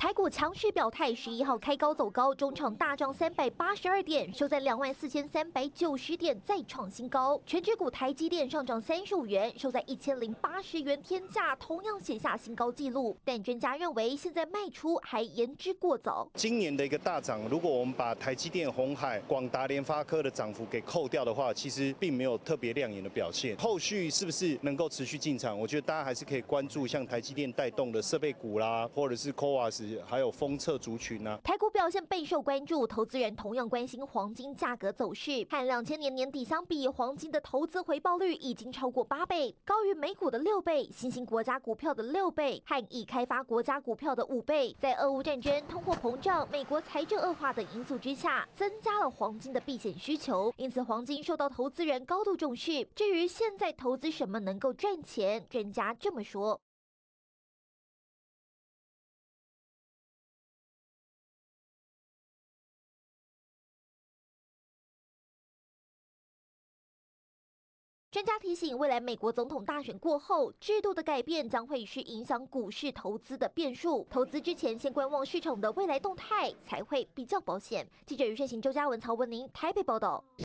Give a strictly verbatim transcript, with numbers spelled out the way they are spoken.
台股强势表态，十一号开高走高，中场大涨三百八十二点，收在两万四千三百九十点，再创新高。全指股台积电上涨三十五元，收在一千零八十元天价，同样写下新高纪录。但专家认为，现在卖出还言之过早。 今年的一个大涨，如果我们把台积电、鸿海、广达、联发科的涨幅给扣掉的话，其实并没有特别亮眼的表现。后续是不是能够持续进场？我觉得大家还是可以关注像台积电带动的设备股啦，或者是 C O A S 还有封测族群啊。 台股表现备受关注，投资人同样关心黄金价格走势。和两千年年底相比，黄金的投资回报率已经超过八倍，高于美股的六倍、新兴国家股票的六倍和已开发国家股票的五倍。在俄乌战争、通货膨胀、美国财政恶化等因素之下，增加了黄金的避险需求，因此黄金受到投资人高度重视。至于现在投资什么能够赚钱，专家这么说。专家提醒，未来美国总统大选过后，制度的改变将会是影响股市投资的变数。投资之前，先观望市场的未来动态，才会比较保险。记者余顺行、周嘉文、曹文宁台北报道。